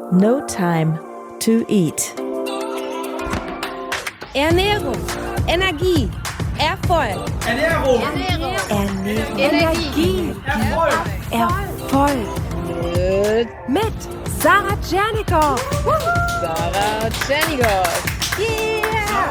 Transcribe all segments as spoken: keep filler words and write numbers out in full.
No Time to Eat. Ernährung, Energie, Erfolg. Ernährung. Ernährung. Ernährung. Energie. Erfolg. Erfolg. Mit, Mit Sarah Tschernikow. Sarah Tschernikow. Yeah.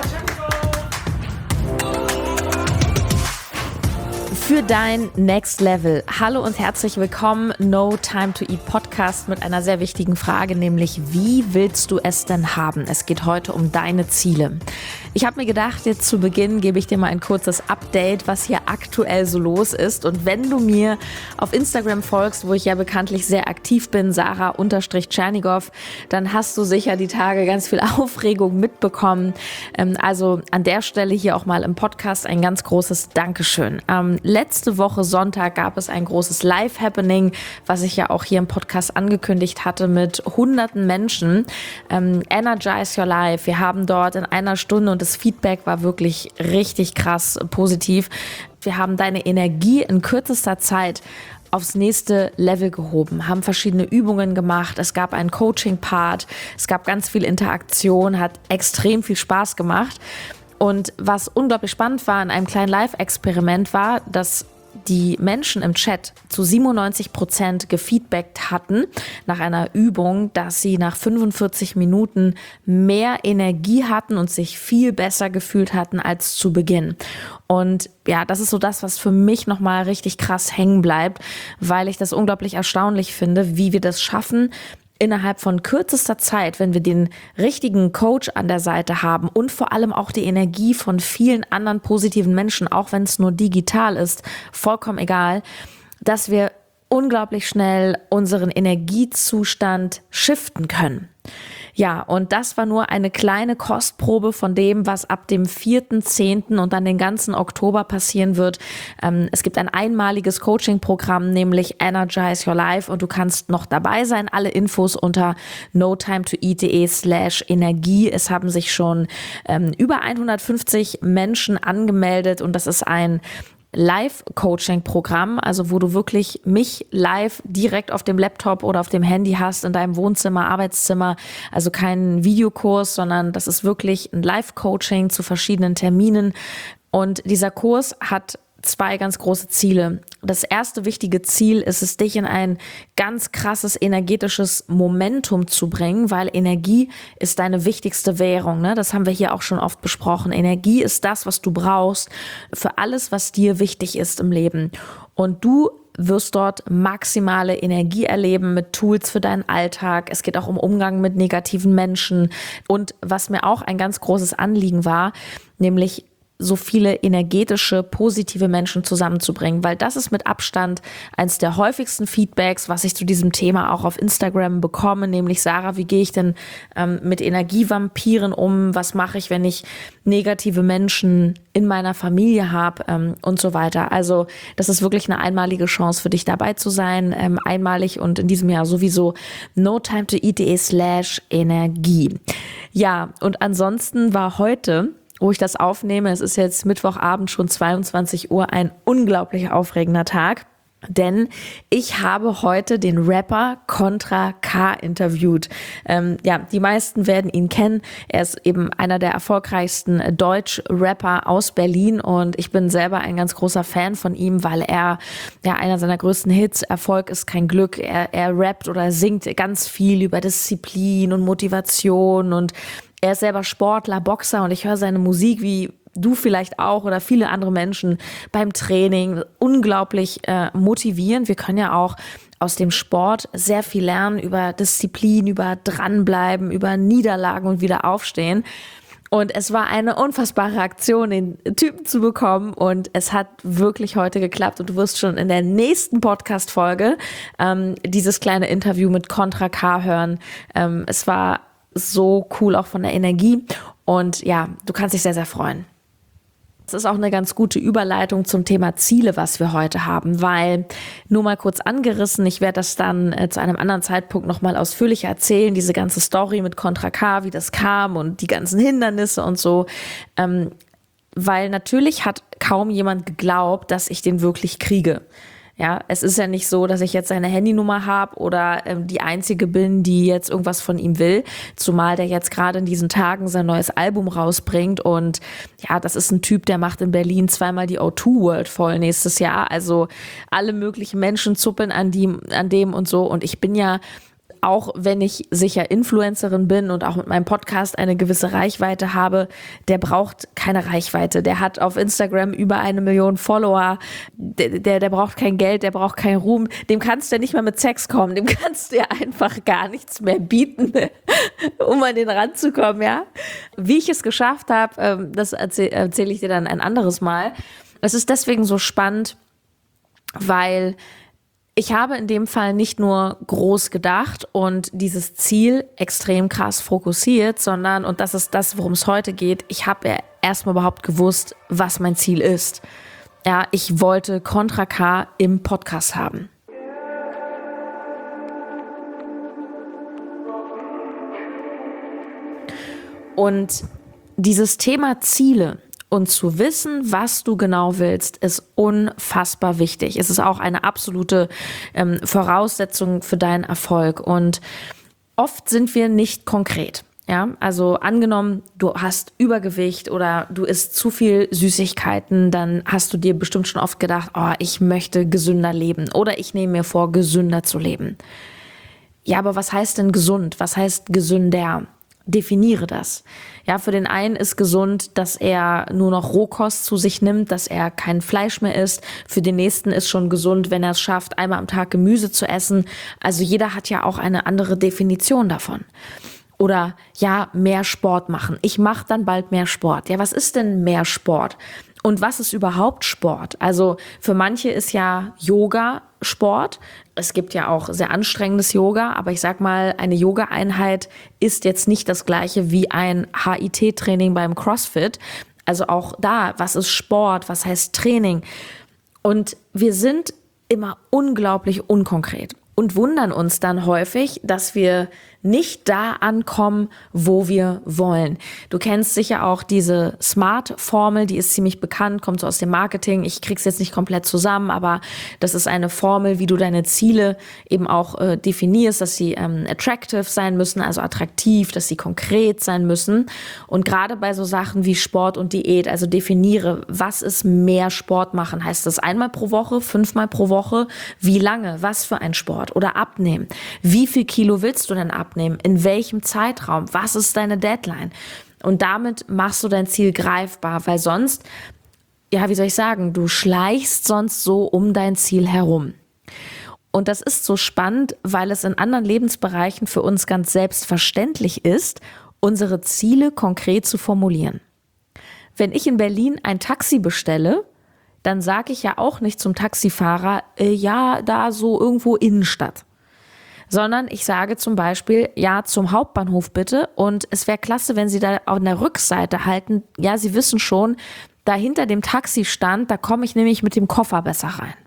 Für dein Next Level. Hallo und herzlich willkommen. No Time to Eat Podcast mit einer sehr wichtigen Frage, nämlich wie willst du es denn haben? Es geht heute um deine Ziele. Ich habe mir gedacht, jetzt zu Beginn gebe ich dir mal ein kurzes Update, was hier aktuell so los ist. Und wenn du mir auf Instagram folgst, wo ich ja bekanntlich sehr aktiv bin, Sarah-Tschernikow, dann hast du sicher die Tage ganz viel Aufregung mitbekommen. Also an der Stelle hier auch mal im Podcast ein ganz großes Dankeschön. Ähm, letzte Woche Sonntag gab es ein großes Live-Happening, was ich ja auch hier im Podcast angekündigt hatte, mit hunderten Menschen. Ähm, Energize Your Life. Wir haben dort in einer Stunde, und das Feedback war wirklich richtig krass positiv, wir haben deine Energie in kürzester Zeit aufs nächste Level gehoben, haben verschiedene Übungen gemacht, es gab einen Coaching-Part, es gab ganz viel Interaktion, hat extrem viel Spaß gemacht. Und was unglaublich spannend war in einem kleinen Live-Experiment war, dass die Menschen im Chat zu siebenundneunzig Prozent gefeedbackt hatten nach einer Übung, dass sie nach fünfundvierzig Minuten mehr Energie hatten und sich viel besser gefühlt hatten als zu Beginn. Und ja, das ist so das, was für mich nochmal richtig krass hängen bleibt, weil ich das unglaublich erstaunlich finde, wie wir das schaffen, innerhalb von kürzester Zeit, wenn wir den richtigen Coach an der Seite haben und vor allem auch die Energie von vielen anderen positiven Menschen, auch wenn es nur digital ist, vollkommen egal, dass wir unglaublich schnell unseren Energiezustand shiften können. Ja, und das war nur eine kleine Kostprobe von dem, was ab dem vierten zehnten und dann den ganzen Oktober passieren wird. Ähm, es gibt ein einmaliges Coaching-Programm, nämlich Energize Your Life, und du kannst noch dabei sein. Alle Infos unter notimetoeat.de slash Energie. Es haben sich schon ähm, über hundertfünfzig Menschen angemeldet, und das ist ein Live-Coaching-Programm, also wo du wirklich mich live direkt auf dem Laptop oder auf dem Handy hast, in deinem Wohnzimmer, Arbeitszimmer, also kein Videokurs, sondern das ist wirklich ein Live-Coaching zu verschiedenen Terminen. Und dieser Kurs hat zwei ganz große Ziele. Das erste wichtige Ziel ist es, dich in ein ganz krasses energetisches Momentum zu bringen, weil Energie ist deine wichtigste Währung, ne? Das haben wir hier auch schon oft besprochen. Energie ist das, was du brauchst für alles, was dir wichtig ist im Leben. Und du wirst dort maximale Energie erleben mit Tools für deinen Alltag. Es geht auch um Umgang mit negativen Menschen. Und was mir auch ein ganz großes Anliegen war, nämlich so viele energetische, positive Menschen zusammenzubringen, weil das ist mit Abstand eins der häufigsten Feedbacks, was ich zu diesem Thema auch auf Instagram bekomme, nämlich: Sarah, wie gehe ich denn ähm, mit Energievampiren um? Was mache ich, wenn ich negative Menschen in meiner Familie habe ähm, und so weiter. Also das ist wirklich eine einmalige Chance für dich, dabei zu sein, ähm, einmalig und in diesem Jahr sowieso notimetoeat.de slash Energie. Ja, und ansonsten war heute, wo ich das aufnehme, es ist jetzt Mittwochabend, schon zweiundzwanzig Uhr, ein unglaublich aufregender Tag, denn ich habe heute den Rapper Contra K interviewt. Ähm, ja, die meisten werden ihn kennen. Er ist eben einer der erfolgreichsten Deutsch-Rapper aus Berlin, und ich bin selber ein ganz großer Fan von ihm, weil er, ja, einer seiner größten Hits, Erfolg ist kein Glück, er, er rappt oder singt ganz viel über Disziplin und Motivation, und er ist selber Sportler, Boxer, und ich höre seine Musik, wie du vielleicht auch oder viele andere Menschen, beim Training. Unglaublich äh, motivierend. Wir können ja auch aus dem Sport sehr viel lernen über Disziplin, über Dranbleiben, über Niederlagen und wieder aufstehen. Und es war eine unfassbare Aktion, den Typen zu bekommen, und es hat wirklich heute geklappt, und du wirst schon in der nächsten Podcast-Folge ähm, dieses kleine Interview mit Contra K hören. Ähm, es war so cool, auch von der Energie, und ja, du kannst dich sehr, sehr freuen. Das ist auch eine ganz gute Überleitung zum Thema Ziele, was wir heute haben, weil, nur mal kurz angerissen, ich werde das dann äh, zu einem anderen Zeitpunkt nochmal ausführlicher erzählen, diese ganze Story mit Contra K, wie das kam und die ganzen Hindernisse und so, ähm, weil natürlich hat kaum jemand geglaubt, dass ich den wirklich kriege. Ja, es ist ja nicht so, dass ich jetzt seine Handynummer habe oder ähm, die Einzige bin, die jetzt irgendwas von ihm will, zumal der jetzt gerade in diesen Tagen sein neues Album rausbringt und ja, das ist ein Typ, der macht in Berlin zweimal die O zwei World voll nächstes Jahr, also alle möglichen Menschen zuppeln an, die, an dem und so und ich bin ja auch wenn ich sicher Influencerin bin und auch mit meinem Podcast eine gewisse Reichweite habe, der braucht keine Reichweite. Der hat auf Instagram über eine Million Follower. Der, der, der braucht kein Geld, der braucht keinen Ruhm. Dem kannst du ja nicht mal mit Sex kommen. Dem kannst du ja einfach gar nichts mehr bieten, um an den Rand zu kommen, ja. Wie ich es geschafft habe, das erzähle erzähl ich dir dann ein anderes Mal. Es ist deswegen so spannend, weil ich habe in dem Fall nicht nur groß gedacht und dieses Ziel extrem krass fokussiert, sondern, und das ist das, worum es heute geht, ich habe ja erstmal überhaupt gewusst, was mein Ziel ist. Ja, ich wollte Contra K im Podcast haben. Und dieses Thema Ziele und zu wissen, was du genau willst, ist unfassbar wichtig. Es ist auch eine absolute ähm, Voraussetzung für deinen Erfolg. Und oft sind wir nicht konkret. Ja, also angenommen, du hast Übergewicht oder du isst zu viel Süßigkeiten, dann hast du dir bestimmt schon oft gedacht, oh, ich möchte gesünder leben oder ich nehme mir vor, gesünder zu leben. Ja, aber was heißt denn gesund? Was heißt gesünder? Definiere das. Ja, für den einen ist gesund, dass er nur noch Rohkost zu sich nimmt, dass er kein Fleisch mehr isst. Für den nächsten ist schon gesund, wenn er es schafft, einmal am Tag Gemüse zu essen. Also jeder hat ja auch eine andere Definition davon. Oder ja, mehr Sport machen. Ich mache dann bald mehr Sport. Ja, was ist denn mehr Sport? Und was ist überhaupt Sport? Also für manche ist ja Yoga Sport. Es gibt ja auch sehr anstrengendes Yoga, aber ich sag mal, eine Yoga-Einheit ist jetzt nicht das gleiche wie ein H I T-Training beim CrossFit. Also auch da, was ist Sport? Was heißt Training? Und wir sind immer unglaublich unkonkret und wundern uns dann häufig, dass wir nicht da ankommen, wo wir wollen. Du kennst sicher auch diese SMART-Formel, die ist ziemlich bekannt, kommt so aus dem Marketing. Ich krieg's jetzt nicht komplett zusammen, aber das ist eine Formel, wie du deine Ziele eben auch äh, definierst, dass sie ähm, attractive sein müssen, also attraktiv, dass sie konkret sein müssen. Und gerade bei so Sachen wie Sport und Diät, also definiere, was ist mehr Sport machen? Heißt das einmal pro Woche, fünfmal pro Woche? Wie lange? Was für ein Sport? Oder abnehmen? Wie viel Kilo willst du denn abnehmen? In welchem Zeitraum? Was ist deine Deadline? Und damit machst du dein Ziel greifbar, weil sonst, ja, wie soll ich sagen, du schleichst sonst so um dein Ziel herum. Und das ist so spannend, weil es in anderen Lebensbereichen für uns ganz selbstverständlich ist, unsere Ziele konkret zu formulieren. Wenn ich in Berlin ein Taxi bestelle, dann sage ich ja auch nicht zum Taxifahrer, äh, ja, da so irgendwo Innenstadt. Sondern ich sage zum Beispiel, ja, zum Hauptbahnhof bitte und es wäre klasse, wenn Sie da an der Rückseite halten. Ja, Sie wissen schon, da hinter dem Taxistand, da komme ich nämlich mit dem Koffer besser rein.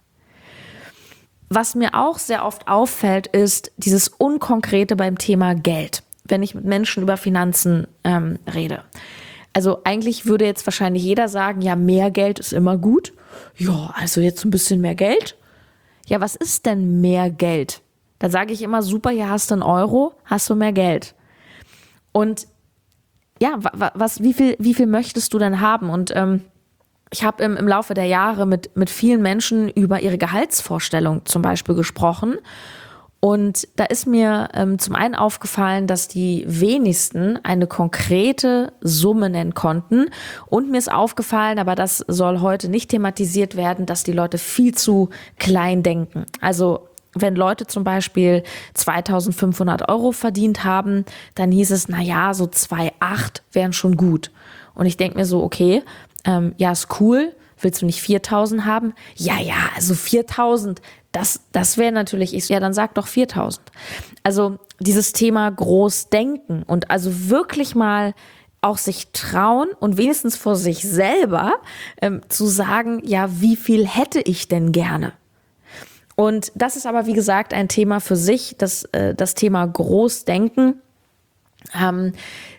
Was mir auch sehr oft auffällt, ist dieses Unkonkrete beim Thema Geld, wenn ich mit Menschen über Finanzen ähm, rede. Also eigentlich würde jetzt wahrscheinlich jeder sagen, ja, mehr Geld ist immer gut. Ja, also jetzt ein bisschen mehr Geld. Ja, was ist denn mehr Geld? Da sage ich immer, super, hier hast du einen Euro, hast du mehr Geld. Und ja, was, wie viel, wie viel möchtest du denn haben? Und ähm, ich habe im, im Laufe der Jahre mit, mit vielen Menschen über ihre Gehaltsvorstellung zum Beispiel gesprochen. Und da ist mir ähm, zum einen aufgefallen, dass die wenigsten eine konkrete Summe nennen konnten. Und mir ist aufgefallen, aber das soll heute nicht thematisiert werden, dass die Leute viel zu klein denken. Also wenn Leute zum Beispiel zweitausendfünfhundert Euro verdient haben, dann hieß es, na ja, so zwei Komma acht wären schon gut. Und ich denke mir so, okay, ähm, ja, ist cool. Willst du nicht viertausend haben? Ja, ja, also viertausend, das, das wäre natürlich, ich, ja, dann sag doch viertausend. Also dieses Thema Großdenken und also wirklich mal auch sich trauen und wenigstens vor sich selber ähm, zu sagen, ja, wie viel hätte ich denn gerne? Und das ist aber, wie gesagt, ein Thema für sich, das, äh, das Thema Großdenken. Ähm,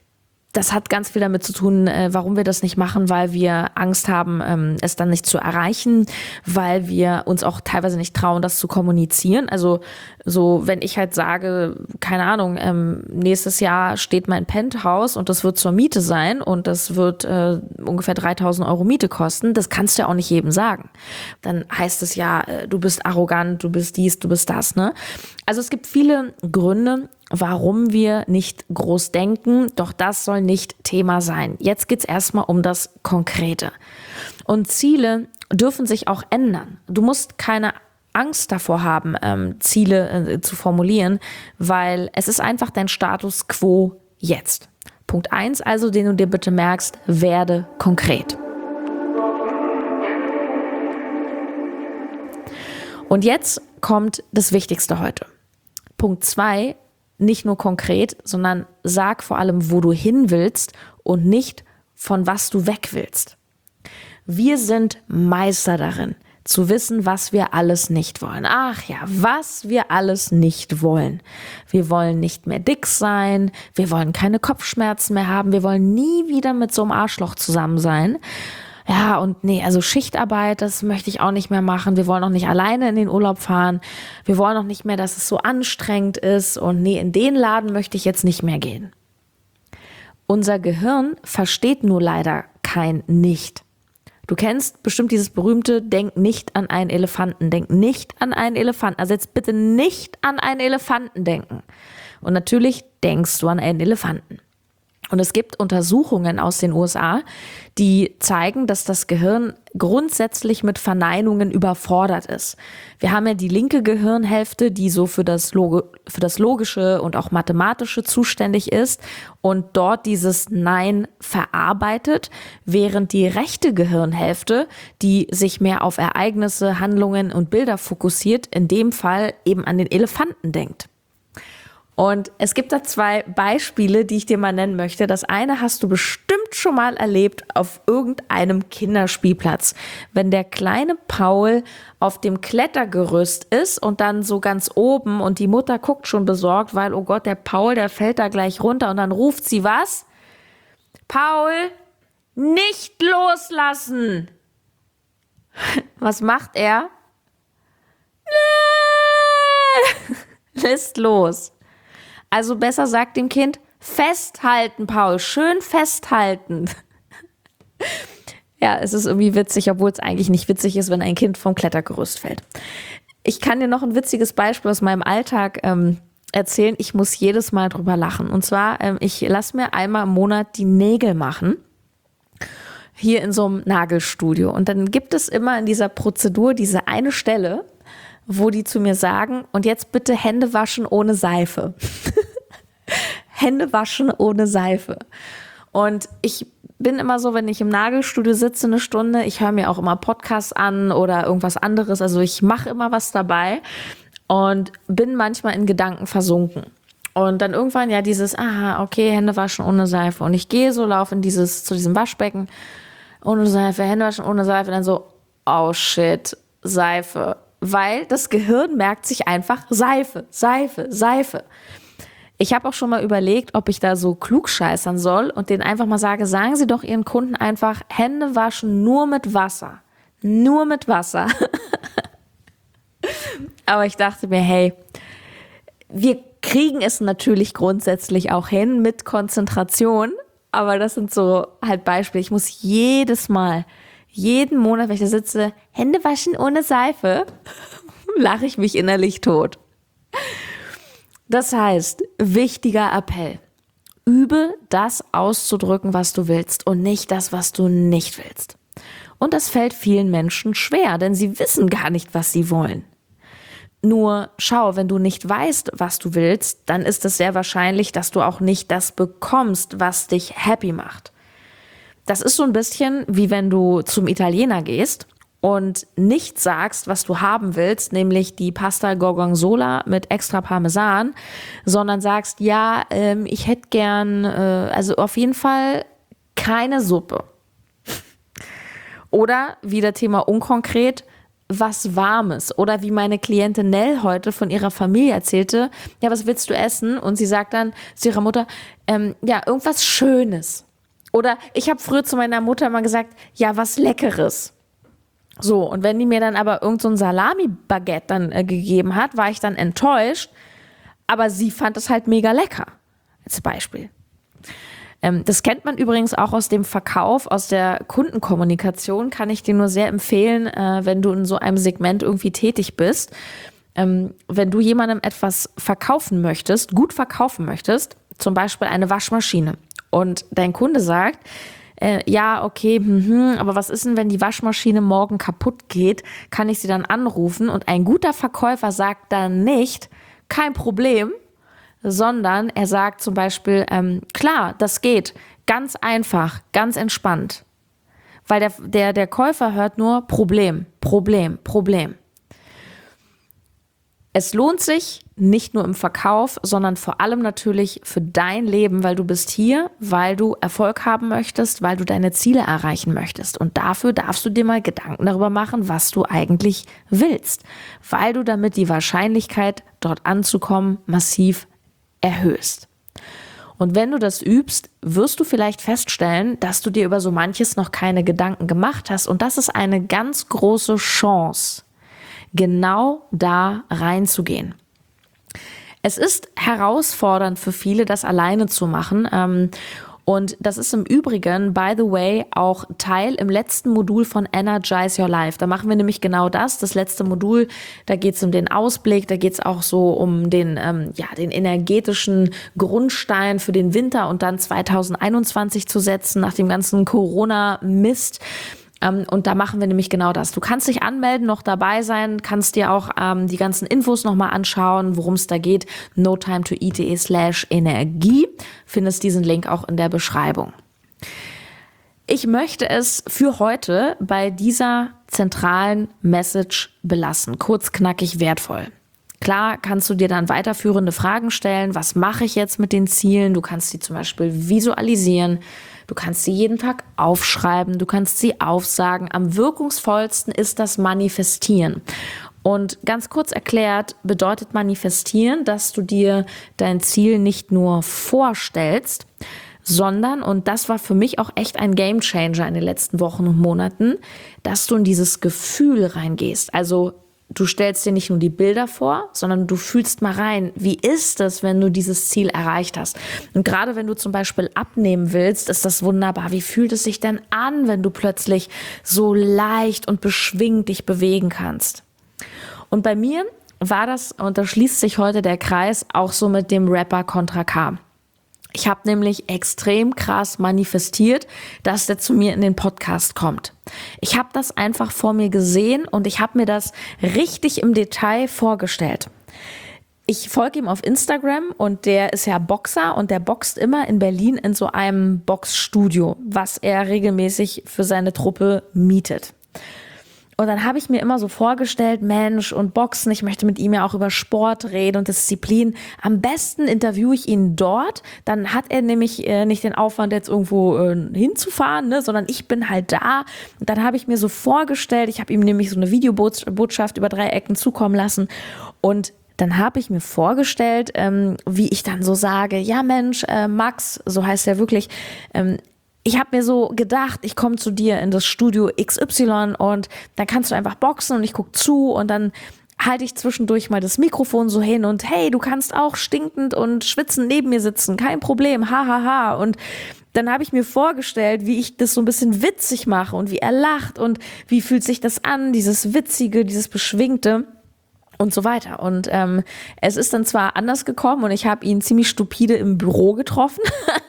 Das hat ganz viel damit zu tun, äh, warum wir das nicht machen, weil wir Angst haben, ähm, es dann nicht zu erreichen, weil wir uns auch teilweise nicht trauen, das zu kommunizieren. Also so, wenn ich halt sage, keine Ahnung, ähm, nächstes Jahr steht mein Penthouse und das wird zur Miete sein und das wird äh, ungefähr dreitausend Euro Miete kosten, das kannst du ja auch nicht jedem sagen. Dann heißt es ja, äh, du bist arrogant, du bist dies, du bist das, ne? Also es gibt viele Gründe, warum wir nicht groß denken, doch das soll nicht Thema sein. Jetzt geht's erstmal um das Konkrete. Und Ziele dürfen sich auch ändern. Du musst keine Angst davor haben, ähm, Ziele äh, zu formulieren, weil es ist einfach dein Status quo jetzt. Punkt eins also, den du dir bitte merkst, werde konkret. Und jetzt kommt das Wichtigste heute. Punkt zwei, nicht nur konkret, sondern sag vor allem, wo du hin willst und nicht von was du weg willst. Wir sind Meister darin, zu wissen, was wir alles nicht wollen. Ach ja, was wir alles nicht wollen. Wir wollen nicht mehr dick sein, wir wollen keine Kopfschmerzen mehr haben, wir wollen nie wieder mit so einem Arschloch zusammen sein. Ja, und nee, also Schichtarbeit, das möchte ich auch nicht mehr machen. Wir wollen auch nicht alleine in den Urlaub fahren. Wir wollen auch nicht mehr, dass es so anstrengend ist. Und nee, in den Laden möchte ich jetzt nicht mehr gehen. Unser Gehirn versteht nur leider kein Nicht. Du kennst bestimmt dieses berühmte, denk nicht an einen Elefanten, denk nicht an einen Elefanten. Also jetzt bitte nicht an einen Elefanten denken. Und natürlich denkst du an einen Elefanten. Und es gibt Untersuchungen aus den U S A, die zeigen, dass das Gehirn grundsätzlich mit Verneinungen überfordert ist. Wir haben ja die linke Gehirnhälfte, die so für das, Log- für das Logische und auch Mathematische zuständig ist und dort dieses Nein verarbeitet, während die rechte Gehirnhälfte, die sich mehr auf Ereignisse, Handlungen und Bilder fokussiert, in dem Fall eben an den Elefanten denkt. Und es gibt da zwei Beispiele, die ich dir mal nennen möchte. Das eine hast du bestimmt schon mal erlebt auf irgendeinem Kinderspielplatz. Wenn der kleine Paul auf dem Klettergerüst ist und dann so ganz oben und die Mutter guckt schon besorgt, weil, oh Gott, der Paul, der fällt da gleich runter und dann ruft sie was? Paul, nicht loslassen! Was macht er? Lässt los. Also besser sagt dem Kind, festhalten, Paul, schön festhalten. Ja, es ist irgendwie witzig, obwohl es eigentlich nicht witzig ist, wenn ein Kind vom Klettergerüst fällt. Ich kann dir noch ein witziges Beispiel aus meinem Alltag ähm, erzählen. Ich muss jedes Mal drüber lachen. Und zwar, ähm, ich lasse mir einmal im Monat die Nägel machen. Hier in so einem Nagelstudio. Und dann gibt es immer in dieser Prozedur diese eine Stelle, wo die zu mir sagen, und jetzt bitte Hände waschen ohne Seife. Hände waschen ohne Seife. Und ich bin immer so, wenn ich im Nagelstudio sitze eine Stunde, ich höre mir auch immer Podcasts an oder irgendwas anderes. Also ich mache immer was dabei und bin manchmal in Gedanken versunken. Und dann irgendwann ja dieses, aha, okay, Hände waschen ohne Seife. Und ich gehe so, laufe in dieses, zu diesem Waschbecken, ohne Seife, Hände waschen ohne Seife. Und dann so, oh shit, Seife. Weil das Gehirn merkt sich einfach Seife, Seife, Seife. Ich habe auch schon mal überlegt, ob ich da so klugscheißern soll und denen einfach mal sage, sagen Sie doch Ihren Kunden einfach, Hände waschen nur mit Wasser. Nur mit Wasser. Aber ich dachte mir, hey, wir kriegen es natürlich grundsätzlich auch hin mit Konzentration, aber das sind so halt Beispiele. Ich muss jedes Mal, jeden Monat, wenn ich da sitze, Hände waschen ohne Seife, lache ich mich innerlich tot. Das heißt, wichtiger Appell, übe das auszudrücken, was du willst und nicht das, was du nicht willst. Und das fällt vielen Menschen schwer, denn sie wissen gar nicht, was sie wollen. Nur schau, wenn du nicht weißt, was du willst, dann ist es sehr wahrscheinlich, dass du auch nicht das bekommst, was dich happy macht. Das ist so ein bisschen wie wenn du zum Italiener gehst und nicht sagst, was du haben willst, nämlich die Pasta Gorgonzola mit extra Parmesan, sondern sagst, ja, ähm, ich hätte gern, äh, also auf jeden Fall keine Suppe. Oder wieder Thema unkonkret, was Warmes. Oder wie meine Klientin Nell heute von ihrer Familie erzählte, ja, was willst du essen? Und sie sagt dann zu ihrer Mutter, ähm, ja, irgendwas Schönes. Oder ich habe früher zu meiner Mutter immer gesagt, ja, was Leckeres. So, und wenn die mir dann aber irgend so ein Salami-Baguette dann äh, gegeben hat, war ich dann enttäuscht, aber sie fand es halt mega lecker, als Beispiel. Ähm, das kennt man übrigens auch aus dem Verkauf, aus der Kundenkommunikation, kann ich dir nur sehr empfehlen, äh, wenn du in so einem Segment irgendwie tätig bist. Ähm, wenn du jemandem etwas verkaufen möchtest, gut verkaufen möchtest, zum Beispiel eine Waschmaschine, und dein Kunde sagt, äh, ja, okay, hm, aber was ist denn, wenn die Waschmaschine morgen kaputt geht? Kann ich sie dann anrufen? Und ein guter Verkäufer sagt dann nicht, kein Problem, sondern er sagt zum Beispiel, ähm, klar, das geht, ganz einfach, ganz entspannt. Weil der, der, der Käufer hört nur Problem, Problem, Problem. Es lohnt sich nicht nur im Verkauf, sondern vor allem natürlich für dein Leben, weil du bist hier, weil du Erfolg haben möchtest, weil du deine Ziele erreichen möchtest. Und dafür darfst du dir mal Gedanken darüber machen, was du eigentlich willst, weil du damit die Wahrscheinlichkeit, dort anzukommen, massiv erhöhst. Und wenn du das übst, wirst du vielleicht feststellen, dass du dir über so manches noch keine Gedanken gemacht hast. Und das ist eine ganz große Chance, genau da reinzugehen. Es ist herausfordernd für viele, das alleine zu machen. Ähm, und das ist im Übrigen, by the way, auch Teil im letzten Modul von Energize Your Life. Da machen wir nämlich genau das. Das letzte Modul, da geht es um den Ausblick, da geht es auch so um den, ähm, ja, den energetischen Grundstein für den Winter und dann zwanzig einundzwanzig zu setzen, nach dem ganzen Corona-Mist. Um, und da machen wir nämlich genau das. Du kannst dich anmelden, noch dabei sein, kannst dir auch ähm, die ganzen Infos nochmal anschauen, worum es da geht. no time to eat dot de slash Energie. Findest diesen Link auch in der Beschreibung. Ich möchte es für heute bei dieser zentralen Message belassen. Kurz, knackig, wertvoll. Klar kannst du dir dann weiterführende Fragen stellen. Was mache ich jetzt mit den Zielen? Du kannst sie zum Beispiel visualisieren. Du kannst sie jeden Tag aufschreiben, du kannst sie aufsagen. Am wirkungsvollsten ist das Manifestieren. Und ganz kurz erklärt bedeutet Manifestieren, dass du dir dein Ziel nicht nur vorstellst, sondern, und das war für mich auch echt ein Gamechanger in den letzten Wochen und Monaten, dass du in dieses Gefühl reingehst. Also du stellst dir nicht nur die Bilder vor, sondern du fühlst mal rein, wie ist es, wenn du dieses Ziel erreicht hast? Und gerade wenn du zum Beispiel abnehmen willst, ist das wunderbar. Wie fühlt es sich denn an, wenn du plötzlich so leicht und beschwingt dich bewegen kannst? Und bei mir war das, und da schließt sich heute der Kreis, auch so mit dem Rapper Contra K. Ich habe nämlich extrem krass manifestiert, dass der zu mir in den Podcast kommt. Ich habe das einfach vor mir gesehen und ich habe mir das richtig im Detail vorgestellt. Ich folge ihm auf Instagram und der ist ja Boxer und der boxt immer in Berlin in so einem Boxstudio, was er regelmäßig für seine Truppe mietet. Und dann habe ich mir immer so vorgestellt, Mensch, und Boxen, ich möchte mit ihm ja auch über Sport reden und Disziplin. Am besten interviewe ich ihn dort, dann hat er nämlich äh, nicht den Aufwand, jetzt irgendwo äh, hinzufahren, ne, sondern ich bin halt da. Und dann habe ich mir so vorgestellt, ich habe ihm nämlich so eine Videobotschaft über drei Ecken zukommen lassen und dann habe ich mir vorgestellt, ähm, wie ich dann so sage, ja Mensch, äh, Max, so heißt er wirklich, ähm, ich habe mir so gedacht, ich komme zu dir in das Studio X Y und dann kannst du einfach boxen und ich gucke zu und dann halte ich zwischendurch mal das Mikrofon so hin und hey, du kannst auch stinkend und schwitzend neben mir sitzen, kein Problem, hahaha. Ha, ha. Und dann habe ich mir vorgestellt, wie ich das so ein bisschen witzig mache und wie er lacht und wie fühlt sich das an, dieses Witzige, dieses Beschwingte und so weiter. Und ähm, es ist dann zwar anders gekommen und ich habe ihn ziemlich stupide im Büro getroffen,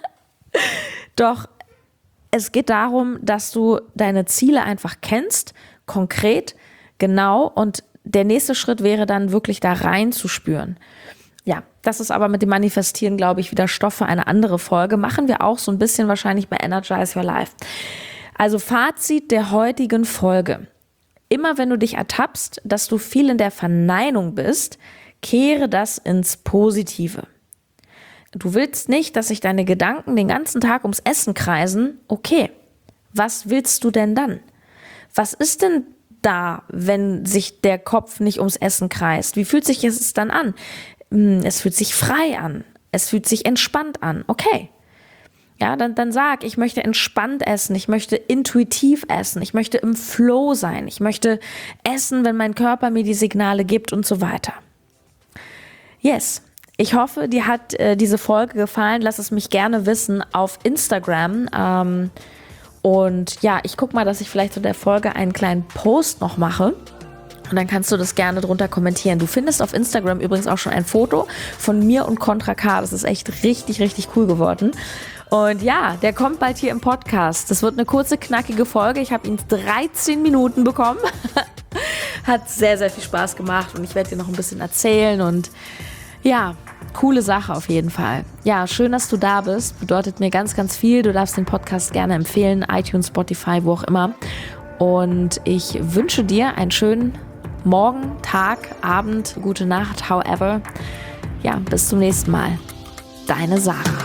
doch es geht darum, dass du deine Ziele einfach kennst, konkret, genau, und der nächste Schritt wäre dann wirklich da reinzuspüren. Ja, das ist aber mit dem Manifestieren, glaube ich, wieder Stoff für eine andere Folge. Machen wir auch so ein bisschen wahrscheinlich bei Energize Your Life. Also Fazit der heutigen Folge. Immer wenn du dich ertappst, dass du viel in der Verneinung bist, kehre das ins Positive. Du willst nicht, dass sich deine Gedanken den ganzen Tag ums Essen kreisen. Okay, was willst du denn dann? Was ist denn da, wenn sich der Kopf nicht ums Essen kreist? Wie fühlt sich es dann an? Es fühlt sich frei an. Es fühlt sich entspannt an. Okay. Ja, dann, dann sag, ich möchte entspannt essen, ich möchte intuitiv essen, ich möchte im Flow sein, ich möchte essen, wenn mein Körper mir die Signale gibt und so weiter. Yes, ich hoffe, dir hat äh, diese Folge gefallen. Lass es mich gerne wissen auf Instagram. Ähm, und ja, ich gucke mal, dass ich vielleicht zu der Folge einen kleinen Post noch mache. Und dann kannst du das gerne drunter kommentieren. Du findest auf Instagram übrigens auch schon ein Foto von mir und Contra K. Das ist echt richtig, richtig cool geworden. Und ja, der kommt bald hier im Podcast. Das wird eine kurze, knackige Folge. Ich habe ihn dreizehn Minuten bekommen. Hat sehr, sehr viel Spaß gemacht und ich werde dir noch ein bisschen erzählen und ja, coole Sache auf jeden Fall. Ja, schön, dass du da bist. Bedeutet mir ganz, ganz viel. Du darfst den Podcast gerne empfehlen, iTunes, Spotify, wo auch immer. Und ich wünsche dir einen schönen Morgen, Tag, Abend, gute Nacht, however. Ja, bis zum nächsten Mal. Deine Sarah.